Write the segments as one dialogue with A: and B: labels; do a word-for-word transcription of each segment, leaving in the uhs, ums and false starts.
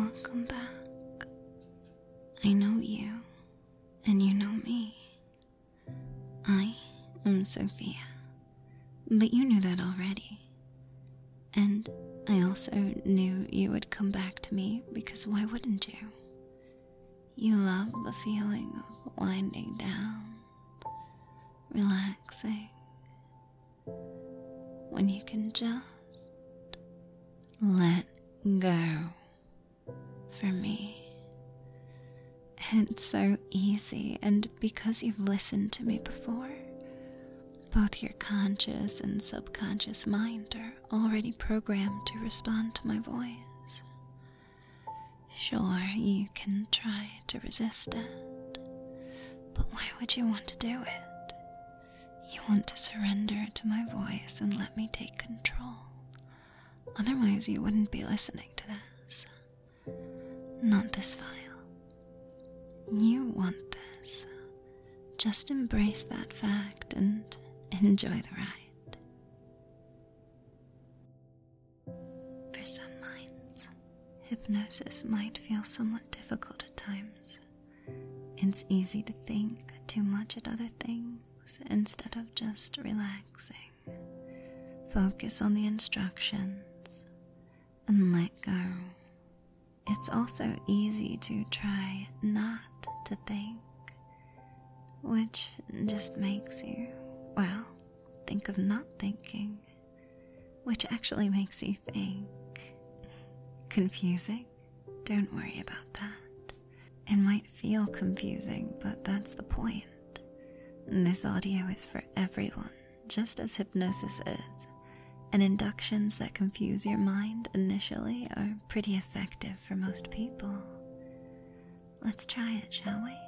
A: Welcome back. I know you, and you know me. I am Sophia, but you knew that already. And I also knew you would come back to me because why wouldn't you? You love the feeling of winding down, relaxing, when you can just let go. For me, it's so easy, and because you've listened to me before, both your conscious and subconscious mind are already programmed to respond to my voice. Sure, you can try to resist it, but why would you want to do it? You want to surrender to my voice and let me take control. Otherwise, you wouldn't be listening to this. Not this file. You want this. Just embrace that fact and enjoy the ride. For some minds, hypnosis might feel somewhat difficult at times. It's easy to think too much at other things instead of just relaxing. Focus on the instructions and let go. It's also easy to try not to think, which just makes you, well, think of not thinking, which actually makes you think. Confusing? Don't worry about that. It might feel confusing, but that's the point. This audio is for everyone, just as hypnosis is. And inductions that confuse your mind initially are pretty effective for most people. Let's try it, shall we?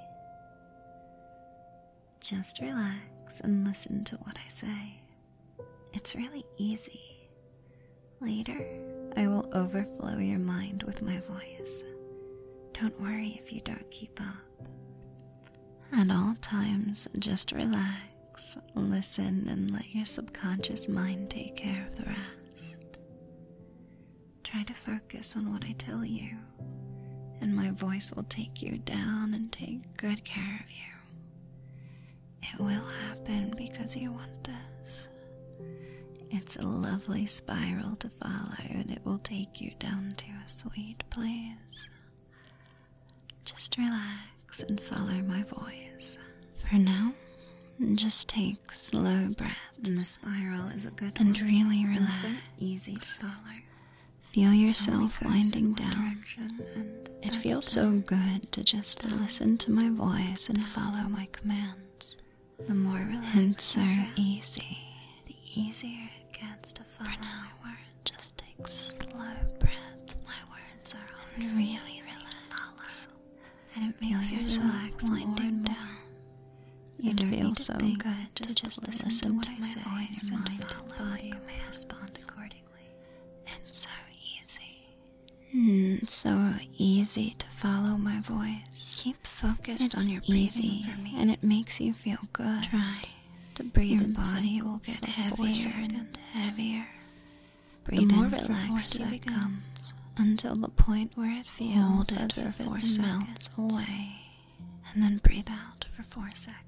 A: Just relax and listen to what I say. It's really easy. Later, I will overflow your mind with my voice. Don't worry if you don't keep up. At all times, just relax. Listen and let your subconscious mind take care of the rest. Try to focus on what I tell you, and my voice will take you down and take good care of you. It will happen because you want this. It's a lovely spiral to follow, and it will take you down to a sweet place. Just relax and follow my voice. For now, just take slow breaths. And the spiral is a good
B: and
A: one.
B: really relax.
A: And so easy to follow.
B: Feel yourself winding
A: in one
B: down.
A: direction, and
B: It
A: that's
B: feels so
A: done.
B: good to just listen to my voice and follow my commands.
A: The more relaxed
B: It's so
A: you get,
B: easy.
A: the easier it gets to follow
B: For now,
A: my words.
B: just take slow breaths.
A: My words are
B: And
A: all
B: really
A: easy to follow,
B: relax.
A: and it
B: Feel
A: makes you
B: yourself
A: relax more
B: winding
A: and more.
B: down.
A: You
B: It
A: don't need
B: feels
A: to
B: so
A: think,
B: good to
A: just
B: just
A: listen,
B: listen
A: to what
B: to
A: I
B: my
A: say,
B: voice
A: and
B: and
A: mind
B: follow
A: and
B: my
A: body
B: commands.
A: respond accordingly.
B: It's so easy. Mm, so easy to follow my voice.
A: Keep focused
B: It's
A: on your breathing
B: easy,
A: for me.
B: and it makes you feel good.
A: Try to breathe
B: Your
A: in
B: body will
A: cycles
B: get
A: of four
B: heavier and
A: seconds.
B: heavier.
A: Breathe
B: the more
A: in for four
B: relaxed you
A: seconds.
B: become, until the point where it feels
A: Hold it
B: as
A: for
B: if
A: four
B: it melts
A: seconds.
B: away.
A: And then breathe out for four seconds.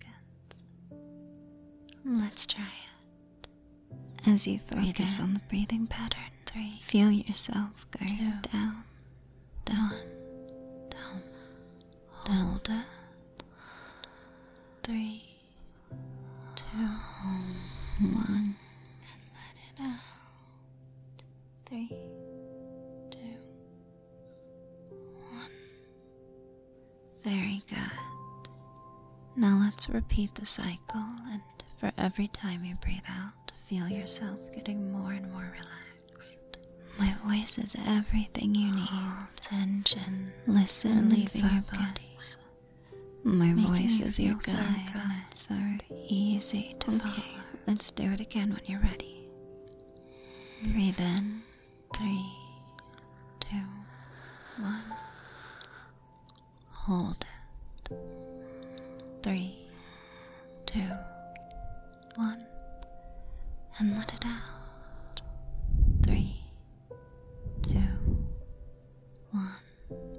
A: Let's try it. As you focus
B: in.
A: on the breathing pattern,
B: Three,
A: feel yourself go
B: two,
A: down, down, down. Hold it. Three, two, one, and let it out. Three, two, one. Very good. Now let's repeat the cycle, and for every time you breathe out, feel yourself getting more and more relaxed. My voice is everything you need. Attention. Listen and
B: leaving your
A: focus. My
B: Making
A: voice
B: you
A: is your
B: feel so
A: guide,
B: good.
A: and it's so easy to
B: Okay,
A: follow. Let's do it again when you're ready. Breathe in. Three, two, one. Hold it. Three, two, one. And let it out. Three, two, one.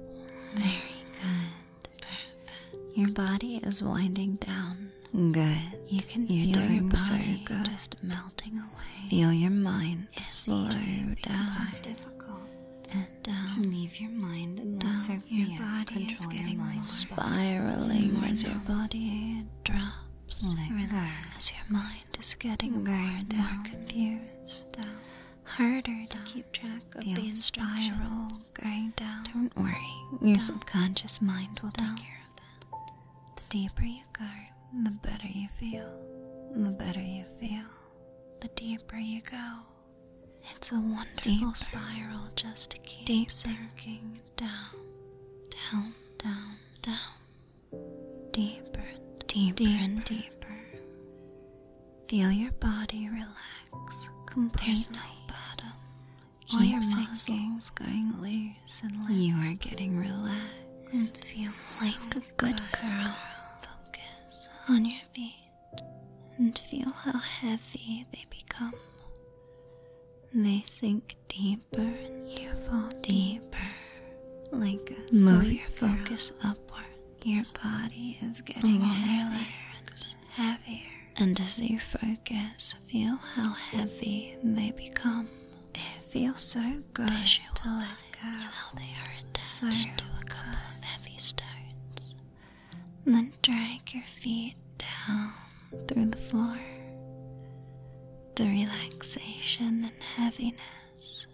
A: is winding down.
B: Good.
A: You can
B: You're
A: feel your
B: doing
A: body
B: so good.
A: just melting away.
B: Feel your mind
A: It's
B: slow
A: easy
B: down
A: because it's difficult.
B: and down.
A: Leave your mind and
B: Down.
A: let Sophia
B: Your
A: body is getting more
B: spiraling
A: more
B: as your
A: numb.
B: body drops.
A: Relax.
B: As your mind is getting more and
A: down.
B: more confused.
A: Down.
B: Harder to keep track of
A: Feel
B: the instructions.
A: spiral going down.
B: Don't worry, your
A: Down.
B: subconscious mind will
A: Down.
B: take care of that.
A: The deeper you go, the better you feel. The better you feel, the deeper you go.
B: It's a wonderful
A: Deeper.
B: spiral just to keep
A: Deeper.
B: sinking down, down, down, down, deeper, deeper,
A: Deeper.
B: and deeper.
A: Feel your body relax completely.
B: There's no bottom.
A: All
B: Keep
A: your
B: sinking.
A: muscles going loose and limp.
B: You are getting relaxed.
A: And feel
B: Like a good girl. Focus on your feet and feel how heavy they become. They sink deeper and you fall deeper.
A: like a
B: Move
A: sweet
B: your
A: girl.
B: focus upward.
A: Your body is getting
B: Along your
A: heavier
B: legs.
A: and heavier.
B: And as you focus, feel how heavy they become.
A: It feels so good to let go.
B: Visualize how they are attached
A: So
B: to a couple of heavy stones. Then drag your feet down through the floor. The relaxation and heaviness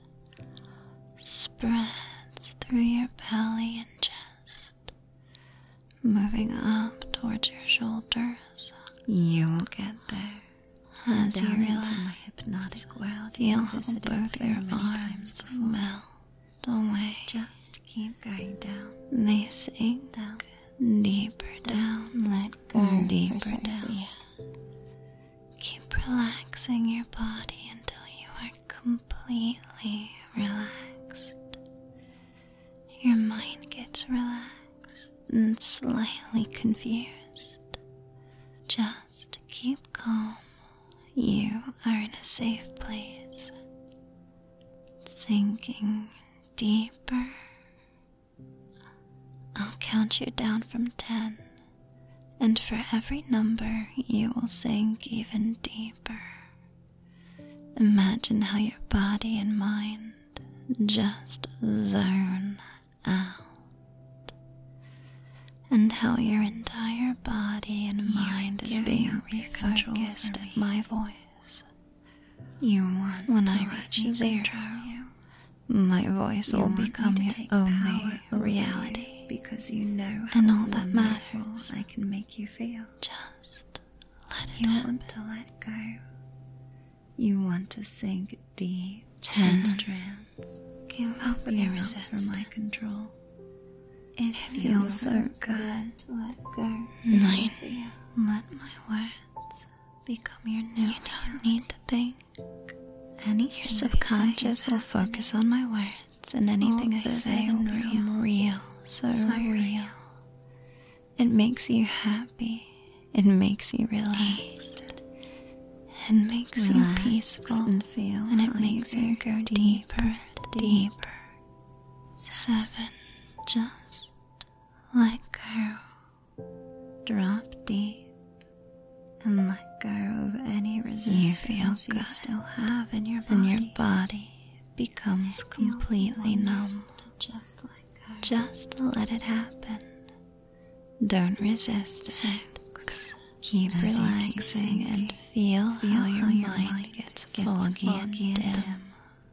B: spreads through your belly and chest, moving up towards your shoulders.
A: You will get there.
B: As
A: Down
B: you
A: into
B: relax,
A: my hypnotic world.
B: feel
A: You
B: how
A: visited
B: both
A: so
B: your
A: many times
B: arms
A: before.
B: melt away.
A: Just keep going down.
B: They sink
A: Down.
B: deeper down, let go
A: Mm,
B: deeper
A: for
B: down.
A: Sophia.
B: Keep relaxing your body until you are completely relaxed. Your mind gets relaxed and slightly confused. Just keep calm. You are in a safe place. Sinking deeper. I'll count you down from ten. And for every number, you will sink even deeper. Imagine how your body and mind just zone out. And how your entire body and mind is
A: giving
B: being
A: up your control
B: refocused
A: for
B: at
A: me.
B: my voice.
A: You want
B: When
A: to
B: I
A: let
B: reach
A: me
B: zero,
A: control you.
B: My voice
A: You
B: will
A: want me
B: become
A: to
B: your
A: take
B: only
A: power over
B: reality.
A: you because you know how
B: And all that
A: wonderful
B: matters.
A: I can make you feel.
B: Just let it
A: You
B: happen.
A: want to let go. You want to sink deep
B: Ten.
A: into trance.
B: Give up
A: Opening
B: your
A: up
B: resistance.
A: from my control. It
B: feels
A: feels
B: so
A: so good to let go.
B: Nine.
A: Sophia.
B: Let my words become your new. You don't need to think.
A: Anything
B: Your
A: I say
B: subconscious
A: is
B: will
A: happening.
B: focus on my words, and anything
A: All
B: I
A: vivid
B: say will
A: and
B: become real. So,
A: So
B: real.
A: real.
B: It makes you happy. It makes you relaxed. It makes you
A: Relax
B: peaceful.
A: and feel
B: And it
A: how
B: makes
A: you
B: you
A: go
B: go deeper and deeper. Seven. Just let go.
A: Drop deep and let go of any resistance you,
B: good.
A: still have in your body.
B: And your body becomes completely
A: wonderful
B: numb.
A: to just let go.
B: Just let it happen. Don't resist.
A: Six.
B: Keep
A: As you
B: relaxing
A: keep sinking,
B: and feel,
A: feel
B: how your
A: how your
B: mind,
A: mind
B: gets,
A: gets
B: foggy,
A: foggy
B: and
A: and
B: dim.
A: dim.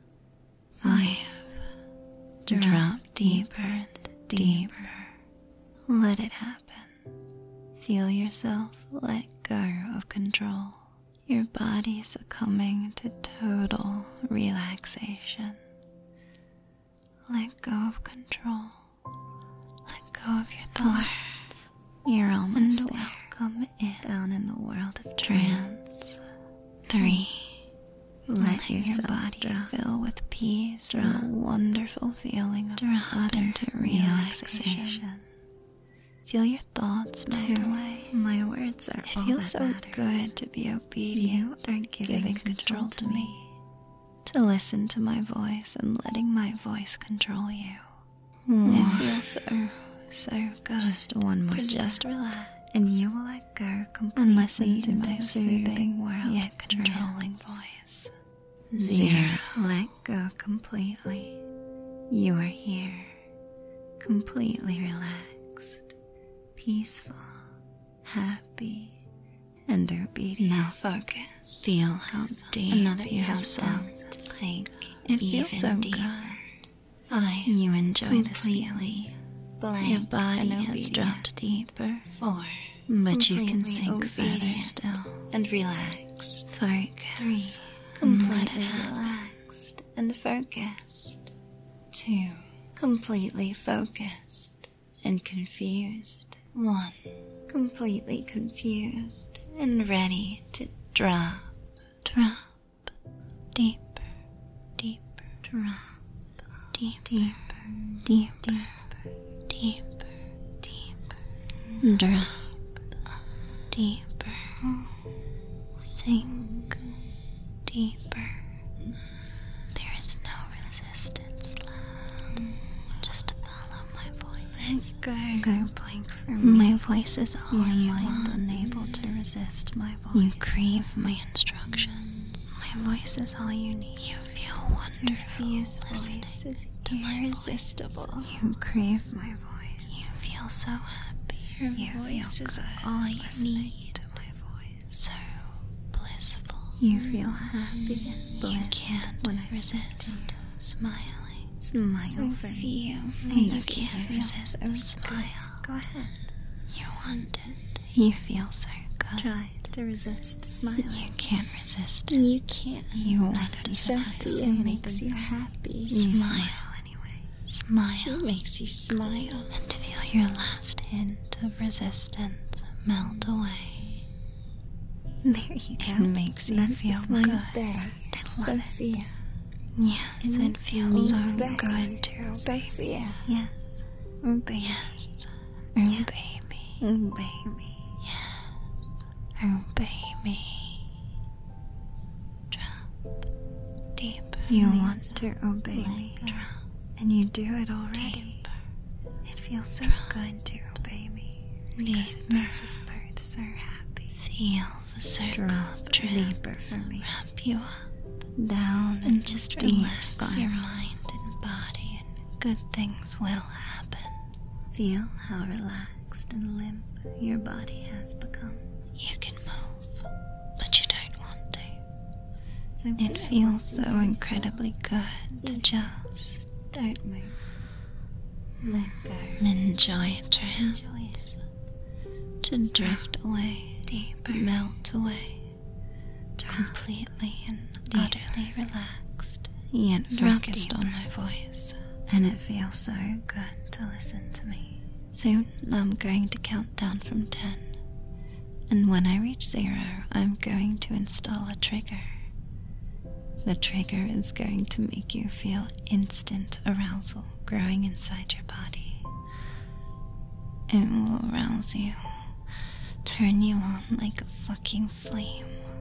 B: Five.
A: Drop
B: Drop deeper and deeper. Let it happen. Feel yourself let go of control. Your body succumbing to total relaxation. Let go of control. Let go of your thoughts.
A: You're
B: And
A: almost there.
B: welcome in.
A: Down in the world of
B: Trance. Three.
A: Let
B: Let your
A: yourself
B: body
A: drop.
B: fill with peace
A: Drop.
B: and a wonderful feeling of
A: Drop
B: utter
A: into
B: relaxation.
A: relaxation.
B: Feel your thoughts melt
A: Two.
B: away.
A: My words are
B: It
A: all
B: feels
A: that
B: so
A: matters.
B: good to be obedient,
A: You are giving,
B: giving control to me, to listen to my voice and letting my voice control you.
A: One.
B: It feels so, so good
A: Just one more
B: to
A: step.
B: just relax
A: and you will let go completely
B: and listen to
A: into
B: my
A: a
B: soothing
A: world
B: yet
A: controlling
B: controlling
A: voice.
B: Zero.
A: Zero. Let go completely. You are here, completely relaxed, peaceful, happy, and obedient.
B: Now focus.
A: Feel how deep
B: Another
A: you have sunk.
B: Think
A: It
B: even
A: feels so
B: deeper.
A: good.
B: Five.
A: You enjoy this
B: Completely
A: feeling.
B: Blank
A: Your body
B: and
A: has
B: obedient.
A: dropped deeper,
B: Four.
A: but you can
B: Completely
A: sink further
B: obedient
A: still.
B: And relaxed.
A: Focus.
B: Three.
A: Let
B: Completely
A: it happen.
B: relaxed and focused.
A: Two.
B: Completely focused and confused. One. Completely confused and ready to drop.
A: Drop.
B: Deeper. Deeper.
A: Drop.
B: Deeper.
A: Deeper.
B: Deeper.
A: Deeper.
B: Deeper.
A: Deeper.
B: Drop. Deeper. Sink. Deeper. There is no resistance left. Just follow my voice.
A: Let go. Go blink for me.
B: My voice is all
A: Your
B: you
A: mind
B: want.
A: unable to resist my voice.
B: You crave my instructions.
A: My voice is all you need.
B: You feel wonderful listening to my
A: irresistible. You crave my
B: You
A: voice.
B: feel so happy.
A: Your you voice
B: feel
A: is
B: good
A: all you
B: listening
A: need to my voice.
B: So blissful.
A: You feel happy and
B: You
A: blissed
B: can't
A: when I speak to
B: resist
A: you.
B: smiling.
A: Smile
B: So
A: for me.
B: feel.
A: You
B: You
A: can't
B: can't
A: resist
B: resist
A: so
B: smile.
A: Go ahead.
B: You want it. You feel so good.
A: Try to resist smiling.
B: You can't resist.
A: You can't.
B: You want it.
A: So
B: You have to
A: feel
B: say
A: makes you
B: anything.
A: happy.
B: You
A: smile
B: smile.
A: anyway.
B: Smile.
A: She makes you smile.
B: And feel your last hint of resistance melt away.
A: There you go.
B: It makes you
A: That's
B: feel
A: the smile
B: good.
A: babe.
B: I love
A: Sophia.
B: Yes,
A: And
B: it
A: it's
B: feels so
A: obey.
B: good to
A: Sophia.
B: Yes.
A: Obey.
B: Yes.
A: Yes.
B: Obey me.
A: Obey me.
B: Obey me. Drop deeper.
A: You
B: Lisa.
A: want to obey me.
B: Drop
A: And you do it already.
B: deeper.
A: It feels so good to obey me. Because it
B: Deeper.
A: makes us both so happy.
B: Feel the circle
A: Drop
B: of trance
A: deeper for me.
B: wrap you up
A: Down
B: and just
A: deep
B: relax
A: spiral.
B: your mind and body, and good things will happen.
A: Feel how relaxed and limp your body has become.
B: You can move, but you don't want to.
A: So
B: It feels so incredibly good to just
A: Don't move. Let go.
B: enjoy a trance,
A: Enjoy it.
B: to drift away,
A: Deeper.
B: melt away,
A: Drop.
B: completely and
A: Deeper.
B: utterly relaxed, yet
A: Drop
B: focused on
A: deeper.
B: my voice.
A: And it feels so good to listen to me.
B: Soon I'm going to count down from ten, and when I reach zero, I'm going to install a trigger. The trigger is going to make you feel instant arousal growing inside your body. It will arouse you, turn you on like a fucking flame.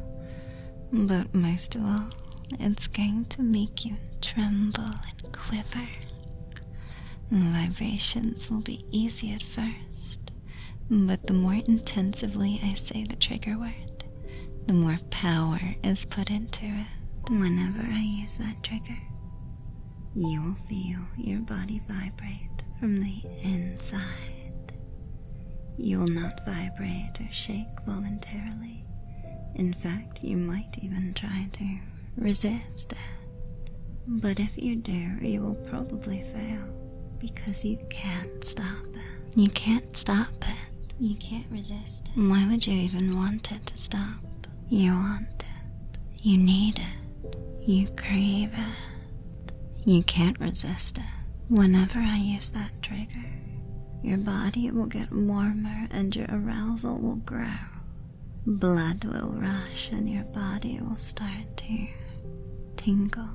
B: But most of all, it's going to make you tremble and quiver. The vibrations will be easy at first, but the more intensively I say the trigger word, the more power is put into it.
A: Whenever I use that trigger, you will feel your body vibrate from the inside. You will not vibrate or shake voluntarily. In fact, you might even try to resist it. But if you do, you will probably fail because you can't stop it.
B: You can't stop it.
A: You can't resist it.
B: Why would you even want it to stop?
A: You want it.
B: You need it.
A: You crave it.
B: You can't resist it.
A: Whenever I use that trigger, your body will get warmer and your arousal will grow. Blood will rush and your body will start to tingle.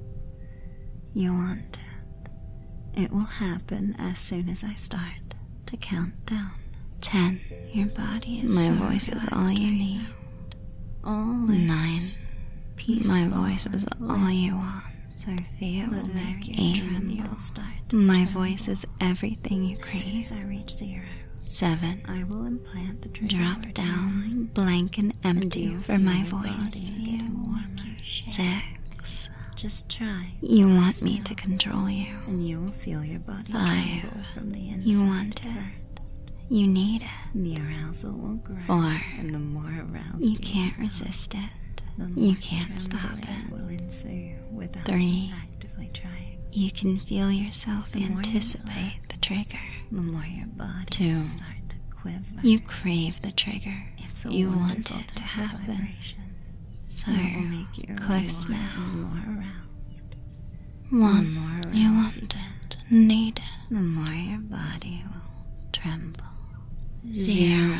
A: You want it. It will happen as soon as I start to count down.
B: Ten.
A: Your body is
B: My
A: so
B: voice is all
A: relaxed
B: you
A: right
B: need.
A: now. All
B: Nine.
A: peaceful.
B: My voice is all you want.
A: Sophia
B: But
A: will make
B: very
A: you
B: strong.
A: tremble. You will start to
B: My
A: tremble.
B: voice is everything you
A: As soon
B: crave.
A: as I reach zero,
B: Seven.
A: I will implant the trigger
B: Drop
A: word in
B: down,
A: your mind.
B: blank and empty
A: you
B: for
A: feel
B: my
A: your
B: voice.
A: body getting warmer.
B: Six.
A: Just try.
B: You
A: to
B: want
A: stay
B: me to
A: still,
B: control you.
A: and you will feel your body
B: Five.
A: tremble from the inside.
B: You want it.
A: first.
B: You need it.
A: The arousal will grow.
B: Four.
A: And the more aroused
B: You
A: you
B: can't
A: become,
B: resist it.
A: the
B: You
A: more
B: can't stop
A: trembling
B: it.
A: will ensue without
B: Three.
A: you actively trying.
B: You can feel yourself
A: The more you
B: anticipate the trigger.
A: The more your body
B: Two.
A: will start to quiver.
B: You crave the trigger.
A: It's a
B: You want
A: wonderful
B: it to
A: type of
B: happen.
A: vibration.
B: So
A: It will make you
B: close
A: more
B: now.
A: and more aroused.
B: One.
A: The more
B: You
A: aroused
B: want
A: you
B: it. Need it.
A: the more your body will tremble.
B: Zero.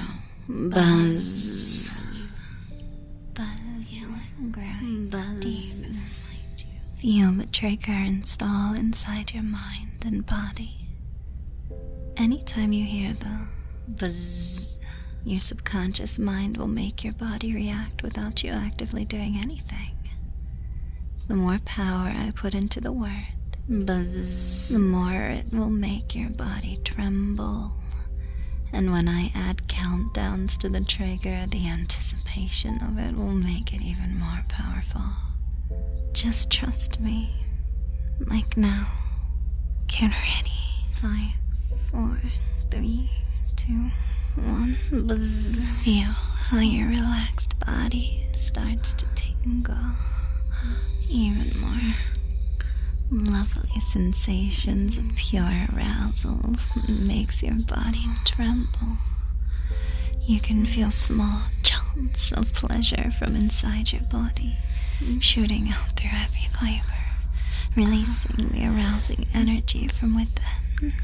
B: Buzz.
A: Buzz.
B: Growing
A: Buzz.
B: deep inside you. Feel the trigger install inside your mind and body. Anytime you hear the buzz, your subconscious mind will make your body react without you actively doing anything. The more power I put into the word buzz, the more it will make your body tremble. And when I add countdowns to the trigger, the anticipation of it will make it even more powerful. Just trust me. Like now. Get ready. Five, four, three, two, one. Buzz. Feel how your relaxed body starts to tingle. Even more. Lovely sensations of pure arousal makes your body tremble. You can feel small jolts of pleasure from inside your body, shooting out through every fiber, releasing the arousing energy from within.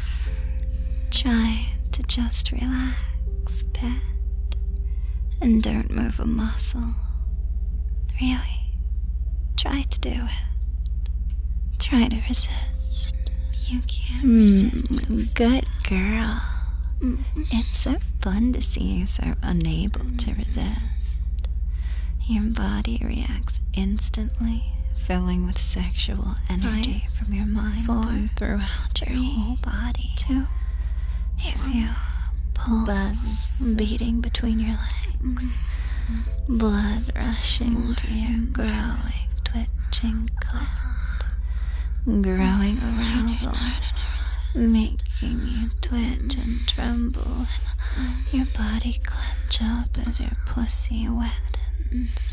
B: Try to just relax, pet, and don't move a muscle. Really, try to do it. Try to resist. You can't resist. Mm, good girl. Mm. It's so fun to see you so unable to resist. Your body reacts instantly, filling with sexual energy Five, from your mind four, and throughout three, your whole body. Two. You feel pulse buzz beating between your legs, mm. blood rushing More. to your growing, twitching clit. Growing arousal, making you twitch and tremble, and your body clench up as your pussy wettens.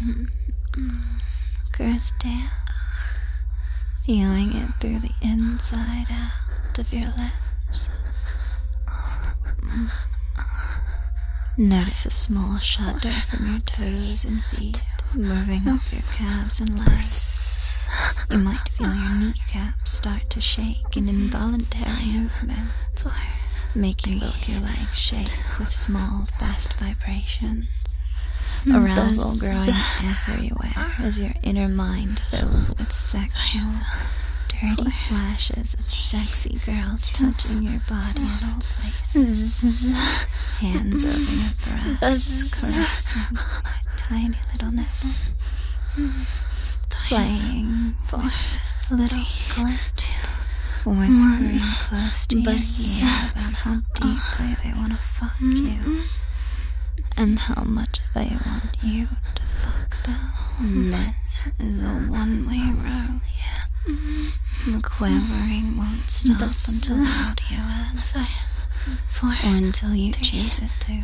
B: Goes down, feeling it through the inside out of your lips. Notice a small shudder from your toes and feet, moving up your calves and legs. You might feel your kneecaps start to shake in involuntary movements, making both your legs shake with small, fast vibrations. Arousal growing everywhere as your inner mind fills with sexual, dirty flashes of sexy girls touching your body in all places. Hands over your breasts, caressing your tiny little nipples. Playing for a little clip, whispering close to your ear about how deeply they want to fuck you, and how much they want you to fuck them. This is a one-way road. The quivering won't stop until the audio ends, or until you choose it to.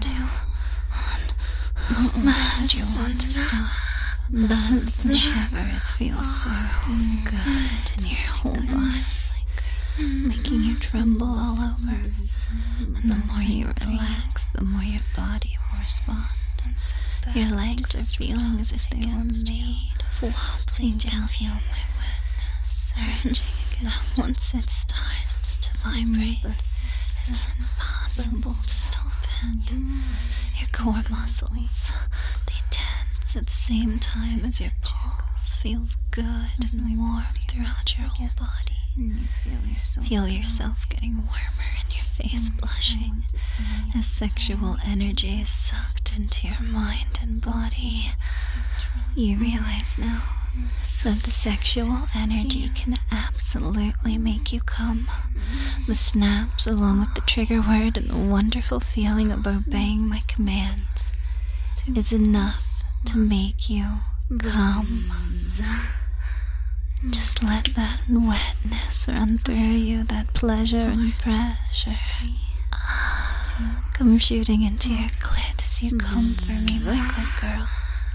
B: When would you want to stop? The shivers feel so good in your whole body, making you tremble all over. And the more you relax, the more your body will respond. Your legs are feeling as if they were made of wobbly jelly. My wetness surging against. Once it starts to vibrate, it's impossible to stop it. Your core muscles, they tense at the same time as your pulse feels good and warm throughout your whole body. Feel yourself getting warmer and your face blushing as sexual energy is sucked into your mind and body. You realize now that the sexual energy can absolutely make you come. The snaps, along with the trigger word and the wonderful feeling of obeying my commands, is enough to make you come. Just let that wetness run through you, that pleasure and pressure. Come shooting into your clit as you come for me, my good girl.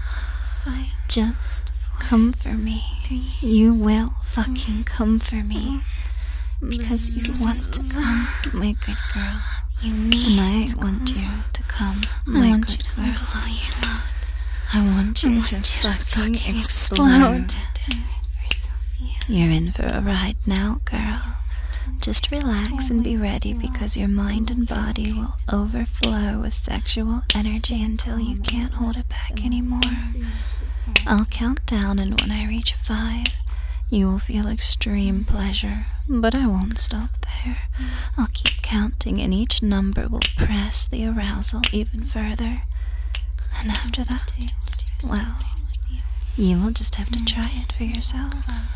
B: Just come for me. You will fucking come for me. Because you want to come, my good girl. You need and I want you to come, my good girl. I want you to fucking explode. You're in for a ride now, girl. Just relax and be ready, because your mind and body will overflow with sexual energy until you can't hold it back anymore. I'll count down, and when I reach five, you will feel extreme pleasure, but I won't stop there. I'll keep counting, and each number will press the arousal even further. And after that, well, you will just have to try it for yourself.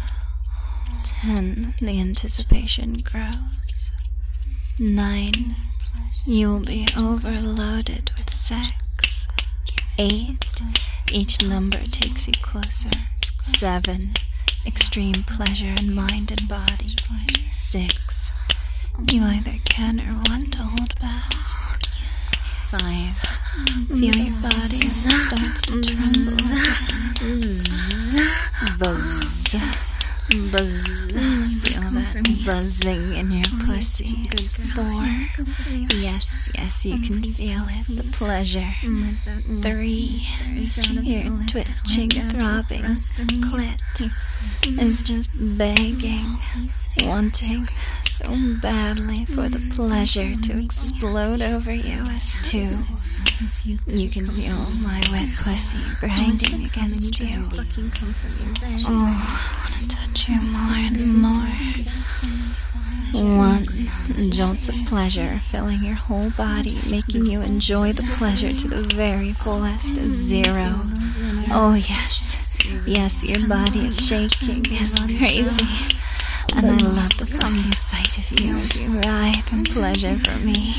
B: Ten, the anticipation grows. Nine, you will be overloaded with sex. Eight, each number takes you closer. Seven, extreme pleasure in mind and body. Six, you either can or want to hold back. Five, feel your body as it starts to tremble. Buzz. Buzz. Feel that buzzing in your pussy. Four. Yes, yes, you can feel it. The pleasure. Three. Your twitching, throbbing clit is just begging, wanting so badly for the pleasure to explode over you. As two. You can feel my wet pussy grinding against you. Oh, I want to touch you more and more. One, jolts of pleasure filling your whole body, making you enjoy the pleasure to the very fullest. Zero. Oh yes, yes, your body is shaking, is crazy. And I love the fucking sight of you as you writhe in pleasure for me.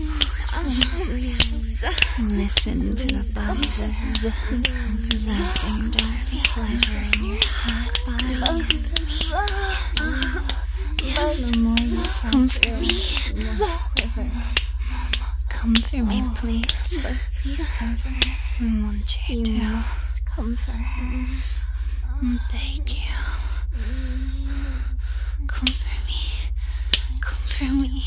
B: Listen to the buzzes, laughing dirty pleasure in your hot body. Come for me. Come for me, please. I want you to come for her. I beg you. Come for me. Come for me.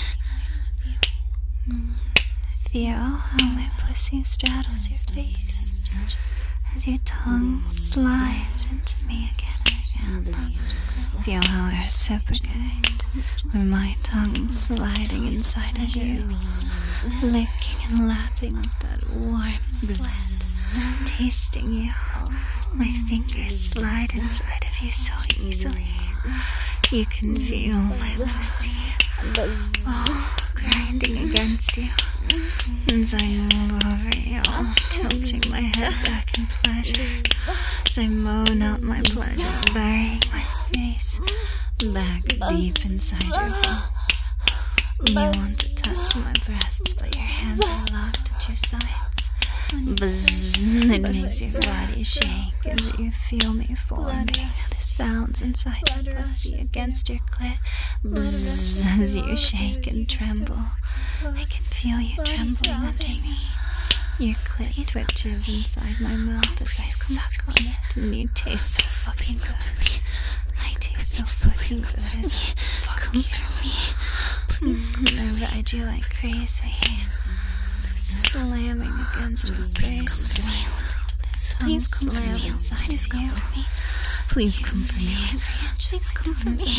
B: Feel how my pussy straddles your face as your tongue slides into me again and again. Feel how I reciprocate with my tongue sliding inside of you, licking and lapping with that warm sweat, tasting you. My fingers slide inside of you so easily. You can feel my pussy oh, grinding against you as I move over you, tilting my head back in pleasure as I moan out my pleasure, burying my face back deep inside your palms. You want to touch my breasts, but your hands are locked at your sides. Buzz, it makes your body shake as you feel me forming. The sounds inside your pussy against your clit. Buzz, as you shake and tremble. I can feel you trembling under me. Your clit twitches inside my mouth as I suck on it, and you taste so fucking good. I taste so fucking good as I fuck you. Please come for me. I ride you like crazy, slamming against your face as my please come for me inside of you. Please come for me. Please come for me.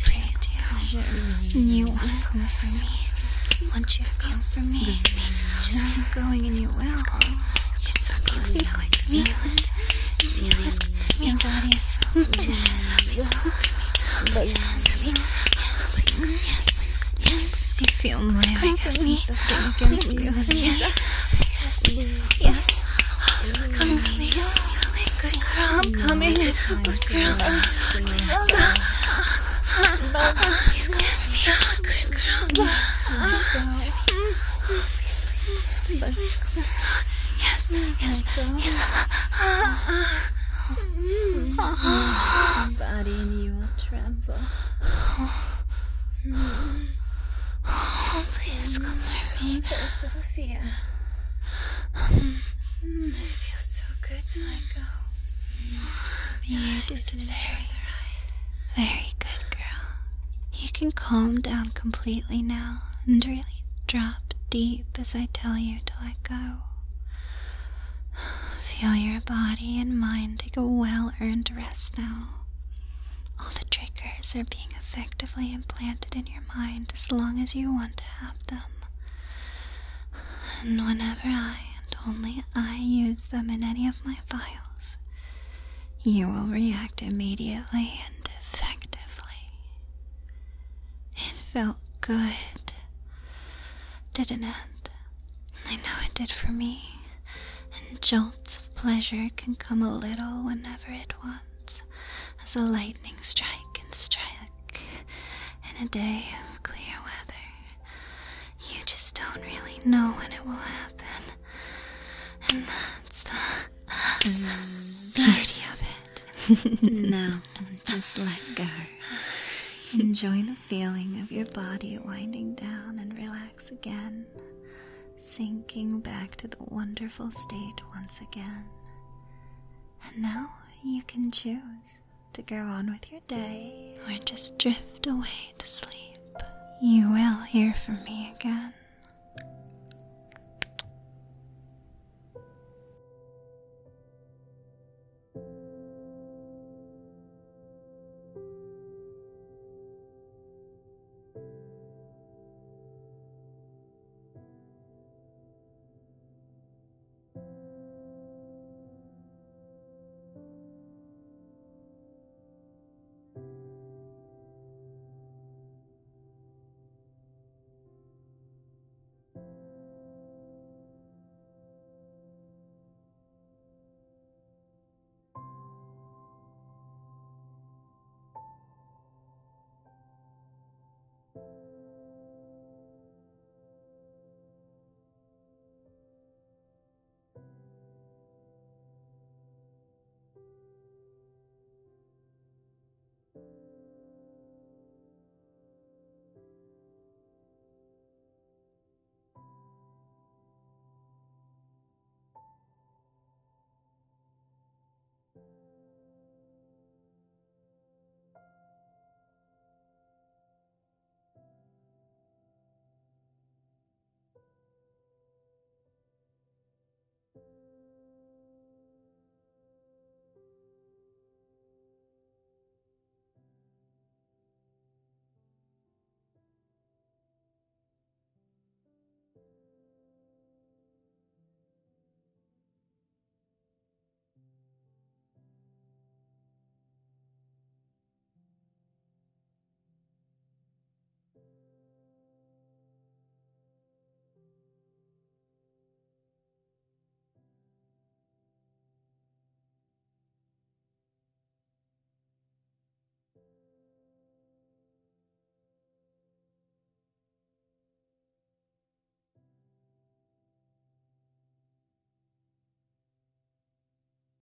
B: You want to come for me. I want you to come for me. Just keep going and you will. You're so close now. I can feel it. Please come for me. Your body is so intense. Please come for me. Please come for me. Yes, yes, yes. You feel my orgasm against you. Yes, yes, yes. Come for me. good girl. I'm coming. It's a good girl. Please, please come here. Good girl. Please, please, please, please, please. Yes, yes.
A: My body and you will tremble.
B: Oh, please come for me.
A: Sophia. It feels so good to let go.
B: You did enjoy the ride. Very good, girl. You can calm down completely now and really drop deep as I tell you to let go. Feel your body and mind take a well-earned rest now. All the triggers are being effectively implanted in your mind as long as you want to have them. And whenever I and only I use them in any of my files, you will react immediately and effectively. It felt good, didn't it? I know it did for me. And jolts of pleasure can come a little whenever it wants, as a lightning strike can strike in a day of clear weather. You just don't really know when it will happen, and that's the beauty of it.
A: Now, just let go. Enjoy the feeling of your body winding down and relax again, sinking back to the wonderful state once again. And now you can choose to go on with your day
B: or just drift away to sleep. You will hear from me again.